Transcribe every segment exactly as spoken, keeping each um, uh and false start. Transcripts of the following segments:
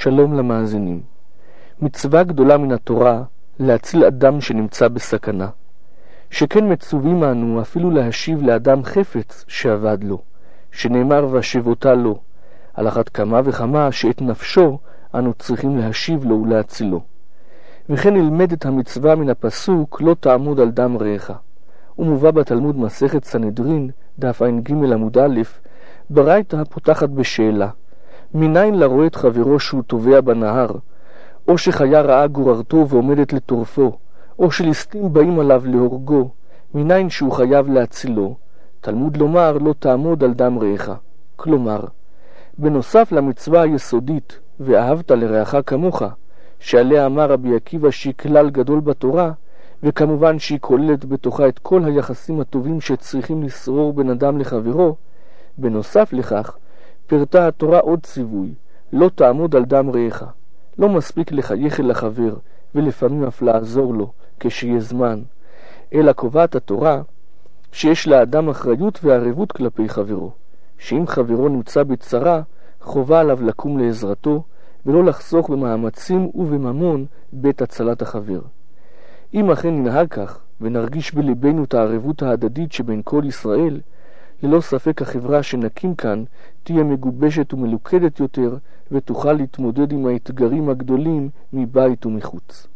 שלום למאזינים. מצווה גדולה מן התורה להציל אדם שנמצא בסכנה, שכן מצווים אנו אפילו להשיב לאדם חפץ שאבד לו, שנאמר והשבותה לו, על אחת כמה וכמה שאת נפשו אנו צריכים להשיב לו ולהצילו. וכן נלמדת המצווה מן הפסוק לא תעמוד על דם רעך. הוא מובא בתלמוד מסכת סנהדרין דף ע"ג עמוד א', ברייתא הפותחת בשאלה, מניין לרואה את חברו שהוא טובע בנהר, או שחיה רעה גוררתו ועומדת לטורפו, או שליסטים באים עליו להורגו, מניין שהוא חייב להצילו? תלמוד לומר לא תעמוד על דם רעך. כלומר, בנוסף למצווה היסודית ואהבת לרעך כמוך, שעליה אמר רבי עקיבא שהיא כלל גדול בתורה, וכמובן שהיא כוללת בתוכה את כל היחסים הטובים שצריכים לשרור בין אדם לחברו, בנוסף לכך פרטה התורה עוד ציווי, לא תעמוד על דם רעך. לא מספיק לחייך אל החבר ולפעמים אף לעזור לו כשיהיה זמן, אלא קובעת התורה שיש לאדם אחריות וערבות כלפי חברו, שאם חברו נמצא בצרה חובה עליו לקום לעזרתו ולא לחסוך במאמצים ובממון בית הצלת החבר. אם אכן ננהג כך ונרגיש בלבנו את הערבות ההדדית שבין כל ישראל, ללא ספק החברה שנקים כאן תהיה מגובשת ומלוכדת יותר ותוכל להתמודד עם האתגרים הגדולים מבית ומחוץ.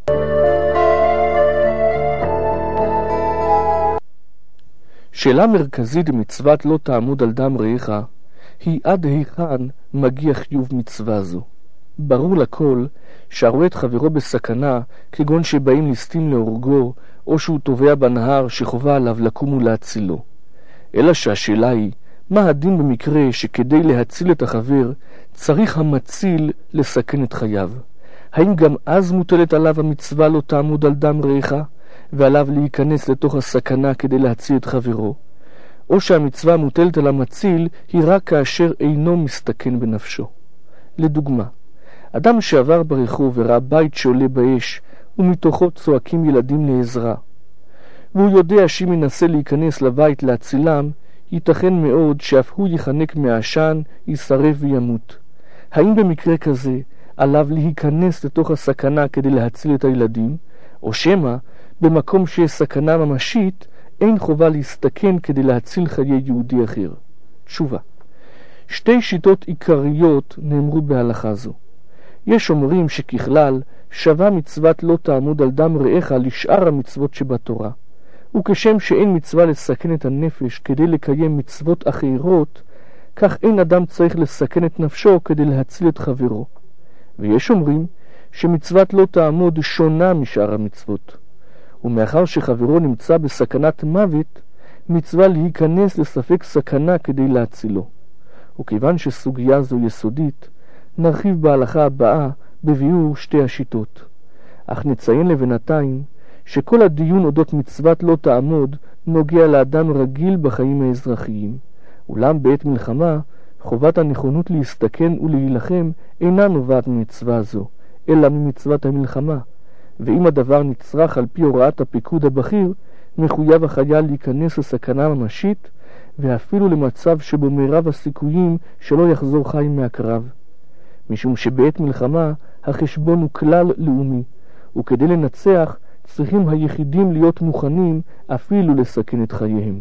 שאלה מרכזית במצוות לא תעמוד על דם רעך היא עד היכן מגיע חיוב מצווה זו. ברור לכל שהרואה את חברו בסכנה, כגון שבאים ליסטים להורגו או שהוא טובע בנהר שחובה עליו לקום ולהצילו. אלא שהשאלה היא, מה הדין במקרה שכדי להציל את החבר צריך המציל לסכן את חייו? האם גם אז מוטלת עליו המצווה לא תעמוד על דם רעך ועליו להיכנס לתוך הסכנה כדי להציל את חברו? או שהמצווה מוטלת על המציל היא רק כאשר אינו מסתכן בנפשו? לדוגמה, אדם שעבר ברחוב וראה בית שעולה באש ומתוכו צועקים ילדים לעזרה, והוא יודע שאם ינסה להיכנס לבית להצילם, ייתכן מאוד שאף הוא יחנק מהעשן, יישרף וימות. האם במקרה כזה עליו להיכנס לתוך הסכנה כדי להציל את הילדים, או שמא במקום שיש סכנה ממשית אין חובה להסתכן כדי להציל חיי יהודי אחר? תשובה, שתי שיטות עיקריות נאמרו בהלכה זו. יש אומרים שככלל שווה מצוות לא תעמוד על דם רעך לשאר המצוות שבתורה, וכשם שאין מצווה לסכן את הנפש כדי לקיים מצוות אחרות, כך אין אדם צריך לסכן את נפשו כדי להציל את חברו. ויש אומרים שמצוות לא תעמוד שונה משאר המצוות, ומאחר שחברו נמצא בסכנת מוות, מצווה להיכנס לספק סכנה כדי להצילו. וכיוון שסוגיה זו יסודית, נרחיב בהלכה הבאה בביאור שתי השיטות. אך נציין לבינתיים שכל הדיון אודות מצוות לא תעמוד נוגע לאדם רגיל בחיים האזרחיים, אולם בעת מלחמה חובת הנכונות להסתכן ולהילחם אינה נובעת ממצווה זו, אלא ממצוות המלחמה, ואם הדבר נצרך על פי הוראת הפיקוד הבכיר, מחויב החייל להיכנס לסכנה ממשית, ואפילו למצב שבו מרב הסיכויים שלא יחזור חי מהקרב. משום שבעת מלחמה החשבון הוא כלל לאומי, וכדי לנצח צריכים היחידים להיות מוכנים אפילו לסכן את חייהם.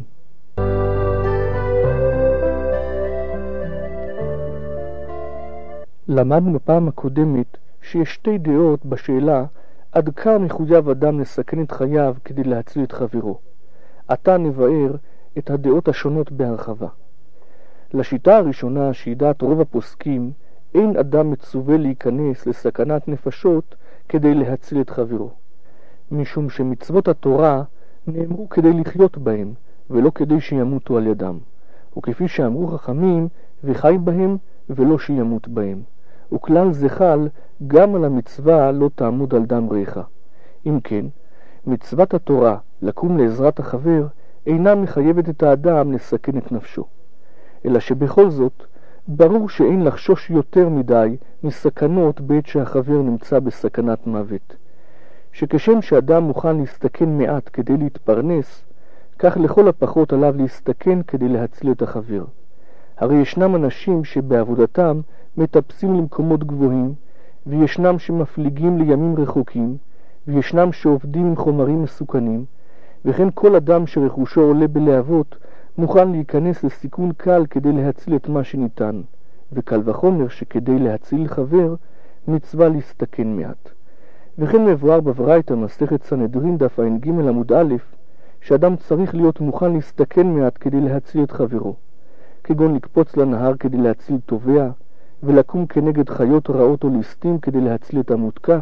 למדנו בפעם הקודמת שיש שתי דעות בשאלה עד כמה מחויב אדם לסכן את חייו כדי להציל את חברו. עתה נבאר את הדעות השונות בהרחבה. לשיטה הראשונה, שהיא דעת רוב הפוסקים, אין אדם מצווה להיכנס לסכנת נפשות כדי להציל את חברו, משום שמצוות התורה נאמרו כדי לחיות בהם ולא כדי שימותו על ידם, וכפי שאמרו חכמים, וחי בהם ולא שימות בהם. וכלל זה חל גם על המצווה לא תעמוד על דם רעך. אם כן, מצוות התורה לקום לעזרת החבר אינה מחייבת את האדם לסכן את נפשו, אלא שבכל זאת ברור שאין לחשוש יותר מדי מסכנות בעת שהחבר נמצא בסכנת מוות, שכשם שאדם מוכן להסתכן מעט כדי להתפרנס, כך לכל הפחות עליו להסתכן כדי להציל את החבר. הרי ישנם אנשים שבעבודתם מטפסים למקומות גבוהים, וישנם שמפליגים לימים רחוקים, וישנם שעובדים עם חומרים מסוכנים, וכן כל אדם שרכושו עולה בלהבות מוכן להיכנס לסיכון קל כדי להציל את מה שניתן, וקל וחומר שכדי להציל חבר מצווה להסתכן מעט. וכן מבואר בברייתא מסכת סנהדרין דף ע"ג עמוד א', שאדם צריך להיות מוכן להסתכן מעט כדי להציל את חברו, כגון לקפוץ לנהר כדי להציל טובע, ולקום כנגד חיות רעות או ליסטים כדי להציל את המותקף.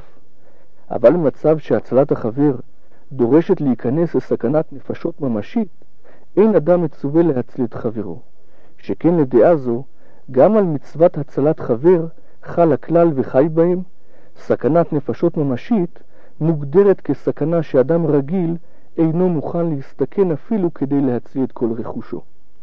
אבל במצב שהצלת החבר דורשת להיכנס לסכנת נפשות ממשית, אין אדם מצווה להציל את חברו. שכן לדעה זו, גם על מצוות הצלת חבר חל הכלל וחי בהם, סכנת נפשות ממשית מוגדרת כסכנה שאדם רגיל אינו מוכן להסתכן אפילו כדי להציל את כל רכושו.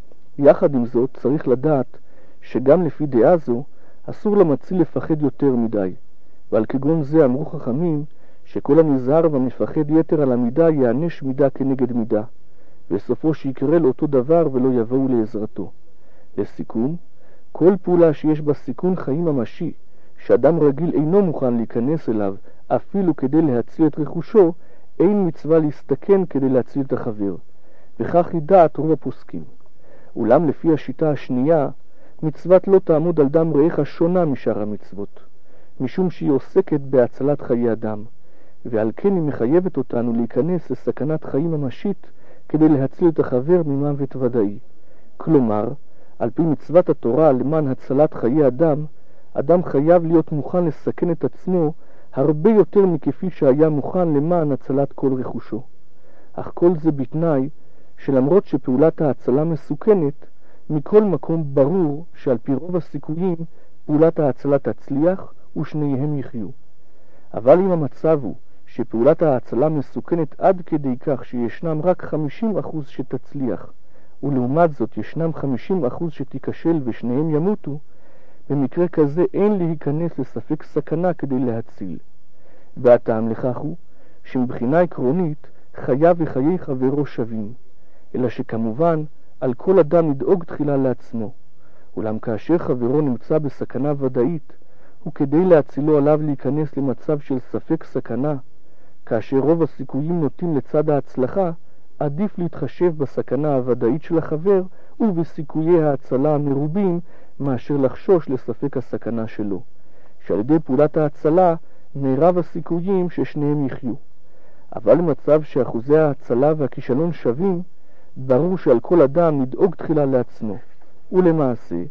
יחד עם זאת צריך לדעת שגם לפי דעה זו אסור למציל לפחד יותר מדי, ועל כגון זה אמרו חכמים שכל הנזהר והמפחד יתר על המידה יענש מידה כנגד מידה, וסופו שיקרה לאותו דבר ולא יבואו לעזרתו. לסיכום, כל פעולה שיש בה סיכון חיים ממשי, שאדם רגיל אינו מוכן להיכנס אליו אפילו כדי להציל את רכושו, אין מצווה להסתכן כדי להציל את החבר, וכך היא דעת רוב הפוסקים. אולם לפי השיטה השנייה, מצוות לא תעמוד על דם רעך שונה משאר המצוות, משום שהיא עוסקת בהצלת חיי אדם, ועל כן היא מחייבת אותנו להיכנס לסכנת חיים ממשית כדי להציל את החבר ממוות ודאי. כלומר, על פי מצוות התורה למען הצלת חיי אדם, אדם חייב להיות מוכן לסכן את עצמו הרבה יותר מכפי שהיה מוכן למען הצלת כל רכושו. אך כל זה בתנאי שלמרות שפעולת ההצלה מסוכנת, מכל מקום ברור שעל פי רוב הסיכויים פעולת ההצלה תצליח ושניהם יחיו. אבל אם המצב הוא שפעולת ההצלה מסוכנת עד כדי כך שישנם רק חמישים אחוז שתצליח, ולעומת זאת ישנם חמישים אחוז שתיכשל ושניהם ימותו, במקרה כזה אין להיכנס לספק סכנה כדי להציל. והטעם לכך הוא שמבחינה עקרונית חייו וחיי חברו שווים, אלא שכמובן על כל אדם לדאוג תחילה לעצמו, אולם כאשר חברו נמצא בסכנה ודאית, וכדי להצילו עליו להיכנס למצב של ספק סכנה, כאשר רוב הסיכויים נוטים לצד ההצלחה, עדיף להתחשב בסכנה הוודאית של החבר ובסיכויי ההצלה המרובים מאשר לחשוש לספק הסכנה שלו, שעל ידי פעולת ההצלה מרב הסיכויים ששניהם יחיו. אבל במצב שאחוזי ההצלה והכישלון שווים, ברור שעל כל אדם לדאוג תחילה לעצמו, ולמעשה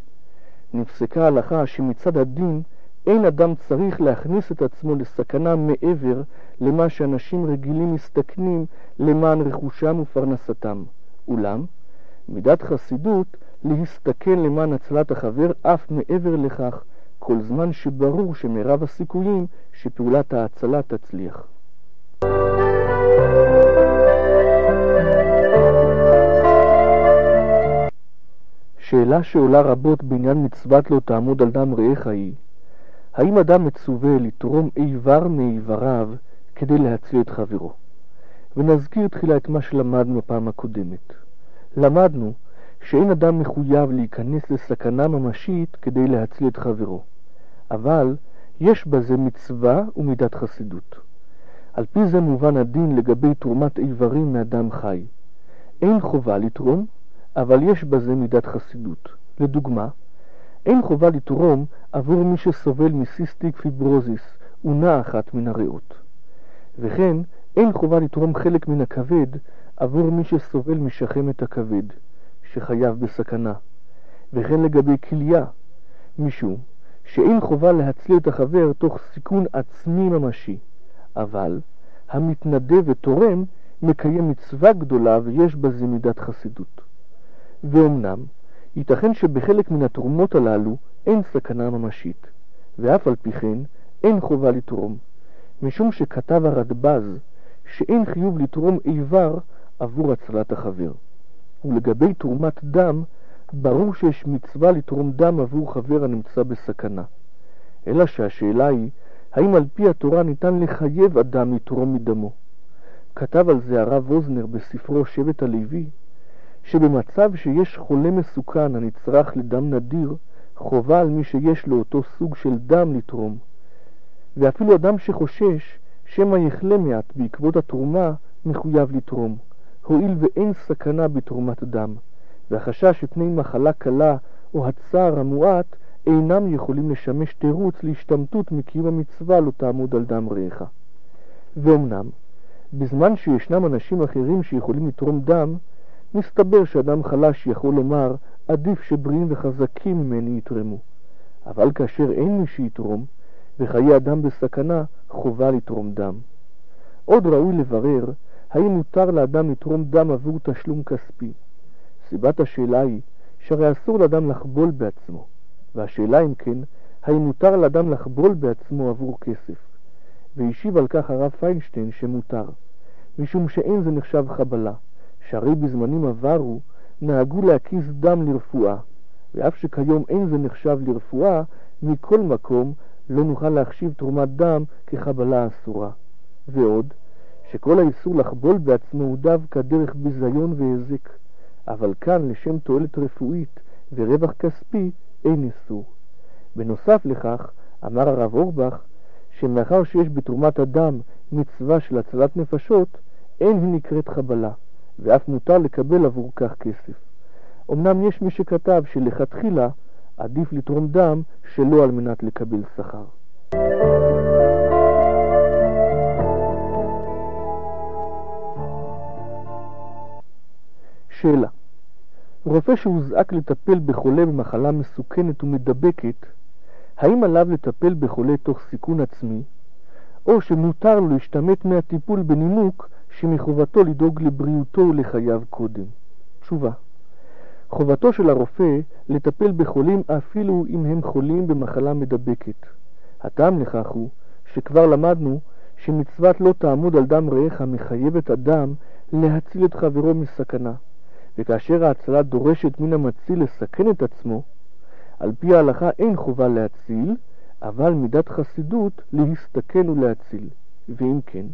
נפסקה ההלכה שמצד הדין אין אדם צריך להכניס את עצמו לסכנה מעבר למה שאנשים רגילים מסתכנים למען רכושם ופרנסתם. אולם, מידת חסידות להסתכן למען הצלת החבר אף מעבר לכך, כל זמן שברור שמרב הסיכויים שפעולת ההצלה תצליח. שאלה שעולה רבות בעניין מצוות לא תעמוד על דם רעך היא, האם אדם מצווה לתרום איבר מאיבריו כדי להציל את חברו? ונזכיר תחילה את מה שלמדנו הפעם הקודמת. למדנו שאין אדם מחויב להיכנס לסכנה ממשית כדי להציל את חברו, אבל יש בזה מצווה ומידת חסידות. על פי זה מובן הדין לגבי תרומת איברים מאדם חי. אין חובה לתרום, אבל יש בזה מידת חסידות. לדוגמה, אין חובה לתרום עבור מי שסובל מסיסטיק פיברוזיס, אונה אחת מן הריאות. וכן, אין חובה לתרום חלק מן הכבד עבור מי שסובל משחמת הכבד, שחייב בסכנה. וכן לגבי כליה, משום שאין חובה להציל את החבר תוך סיכון עצמי ממשי, אבל המתנדב ותורם מקיים מצווה גדולה ויש בזה מידת חסידות. ואומנם, ייתכן שבחלק מן התרומות הללו אין סכנה ממשית, ואף על פי כן אין חובה לתרום, משום שכתב הרדב"ז שאין חיוב לתרום איבר עבור הצלת החבר. ולגבי תרומת דם, ברור שיש מצווה לתרום דם עבור חבר הנמצא בסכנה. אלא שהשאלה היא, האם על פי התורה ניתן לחייב אדם לתרום מדמו? כתב על זה הרב ווזנר בספרו שבט הלוי, שבמצב שיש חולה מסוכן הנצרך לדם נדיר, חובה על מי שיש לו אותו סוג של דם לתרום. ואפילו אדם שחושש שמא יחלה מעט בעקבות התרומה מחויב לתרום, הואיל ואין סכנה בתרומת דם, והחשש מפני מחלה קלה או הצער המועט אינם יכולים לשמש תירוץ להשתמטות מקיום המצווה לא תעמוד על דם רעך. ואומנם, בזמן שישנם אנשים אחרים שיכולים לתרום דם, מסתבר שאדם חלש יכול לומר, עדיף שבריאים וחזקים ממני יתרמו. אבל כאשר אין מי שיתרום, וחיי אדם בסכנה, חובה לתרום דם. עוד ראוי לברר, האם מותר לאדם לתרום דם עבור תשלום כספי. סיבת השאלה היא, שהרי אסור לאדם לחבול בעצמו. והשאלה אם כן, האם מותר לאדם לחבול בעצמו עבור כסף. והשיב על כך הרב פיינשטיין שמותר, משום שאין זה נחשב חבלה, שהרי בזמנים עברו נהגו להקיס דם לרפואה, ואף שכיום אין זה נחשב לרפואה, מכל מקום לא נוכל להחשיב תרומת דם כחבלה אסורה. ועוד, שכל האיסור לחבול בעצמו הוא דווקא דרך ביזיון והזק, אבל כאן לשם תועלת רפואית ורווח כספי אין איסור. בנוסף לכך, אמר הרב אורבך, שמאחר שיש בתרומת הדם מצווה של הצלת נפשות, אין היא נקראת חבלה, ואף מותר לקבל עבור כך כסף. אמנם יש מי שכתב שלכתחילה עדיף לתרום דם שלא על מנת לקבל שכר. שאלה: רופא שהוזעק לטפל בחולה במחלה מסוכנת ומדבקת, האם עליו לטפל בחולה תוך סיכון עצמי, או שמותר לו להשתמט מהטיפול בנימוק שמחובתו לדאוג לבריאותו ולחייו קודם? תשובה: חובתו של הרופא לטפל בחולים אפילו אם הם חולים במחלה מדבקת. הטעם לכך הוא שכבר למדנו שמצוות לא תעמוד על דם רעך מחייבת אדם להציל את חברו מסכנה, וכאשר ההצלה דורשת מן המציל לסכן את עצמו, על פי ההלכה אין חובה להציל, אבל מידת חסידות להסתכן ולהציל. ואם כן,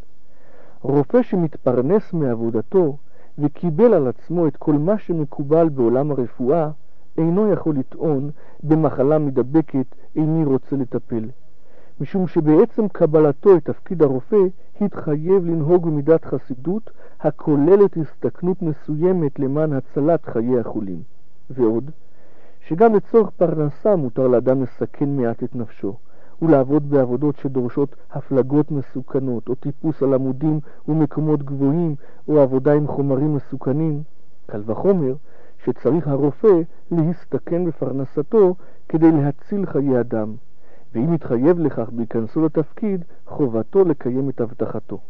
רופא שמתפרנס מעבודתו וקיבל על עצמו את כל מה שמקובל בעולם הרפואה, אינו יכול לטעון במחלה מדבקת איני רוצה לטפל, משום שבעצם קבלתו את תפקיד הרופא התחייב לנהוג במידת חסידות הכוללת הסתכנות מסוימת למען הצלת חיי החולים. ועוד, שגם לצורך פרנסה מותר לאדם לסכן מעט את נפשו, ולעבוד בעבודות שדורשות הפלגות מסוכנות, או טיפוס על עמודים ומקומות גבוהים, או עבודה עם חומרים מסוכנים. קל וחומר שצריך הרופא להסתכן בפרנסתו כדי להציל חיי אדם, ואם יתחייב לכך בהיכנסו לתפקיד, חובתו לקיים את הבטחתו.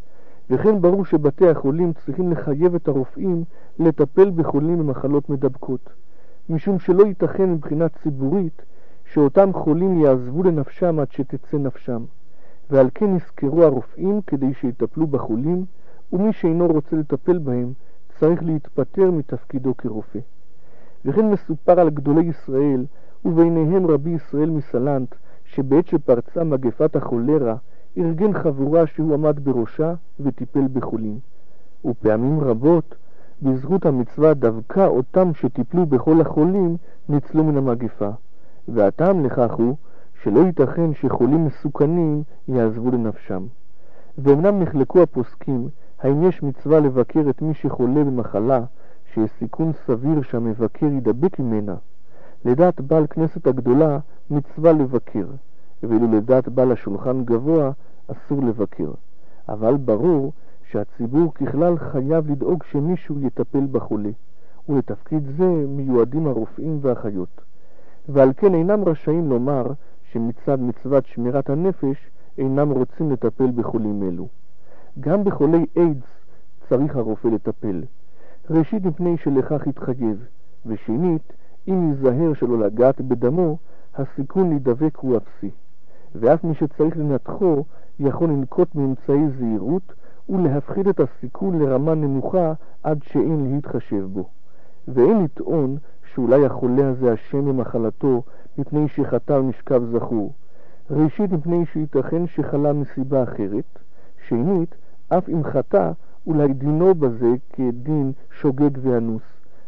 וכן ברור שבתי החולים צריכים לחייב את הרופאים לטפל בחולים במחלות מדבקות, משום שלא ייתכן מבחינה ציבורית שאותם חולים יעזבו לנפשם עד שתצא נפשם, ועל כן נזכרו הרופאים כדי שיטפלו בחולים, ומי שאינו רוצה לטפל בהם צריך להתפטר מתפקידו כרופא. וכן מסופר על גדולי ישראל, וביניהם רבי ישראל מסלנט, שבעת שפרצה מגפת החולרה, ארגן חבורה שהוא עמד בראשה וטיפל בחולים. ופעמים רבות, בזכות המצווה דווקא אותם שטיפלו בכל החולים ניצלו מן המגפה. והטעם לכך הוא שלא ייתכן שחולים מסוכנים יעזבו לנפשם. ואומנם נחלקו הפוסקים האם יש מצווה לבקר את מי שחולה במחלה שיש סיכון סביר שהמבקר ידבק ממנה. לדעת בעל כנסת הגדולה מצווה לבקר, ואילו לדעת בעל השולחן גבוה אסור לבקר. אבל ברור שהציבור ככלל חייב לדאוג שמישהו יטפל בחולה, ולתפקיד זה מיועדים הרופאים והאחיות. ועל כן אינם רשאים לומר שמצד מצוות שמירת הנפש אינם רוצים לטפל בחולים אלו. גם בחולי איידס צריך הרופא לטפל, ראשית מפני שלכך יתחייב, ושנית אם ייזהר שלא לגעת בדמו, הסיכון להידבק הוא אפסי, ואף מי שצריך לנתחו יכול לנקוט מאמצעי זהירות ולהפחית את הסיכון לרמה נמוכה עד שאין להתחשב בו. ואין לטעון שאולי החולה הזה אשם במחלתו מפני שחטא ונשכב זכור, ראשית מפני שייתכן שחלה מסיבה אחרת, שנית אף אם חטא אולי דינו בזה כדין שוגג ואנוס,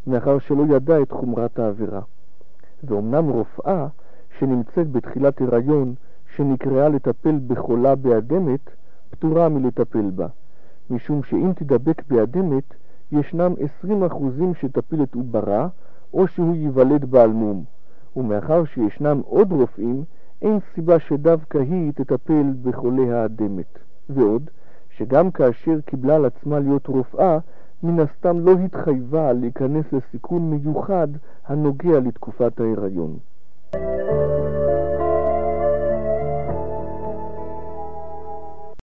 מאחר שלא ידע את חומרת העבירה. ואומנם רופאה שנמצאת בתחילת הריון שנקראה לטפל בחולה באדמת, פטורה מלטפל בה, משום שאם תדבק באדמת, ישנם עשרים אחוזים שתפיל את עוברה, או שהוא ייוולד בעל מום. ומאחר שישנם עוד רופאים, אין סיבה שדווקא היא תטפל בחולי האדמת. ועוד, שגם כאשר קיבלה על עצמה להיות רופאה, מן הסתם לא התחייבה להיכנס לסיכון מיוחד הנוגע לתקופת ההיריון.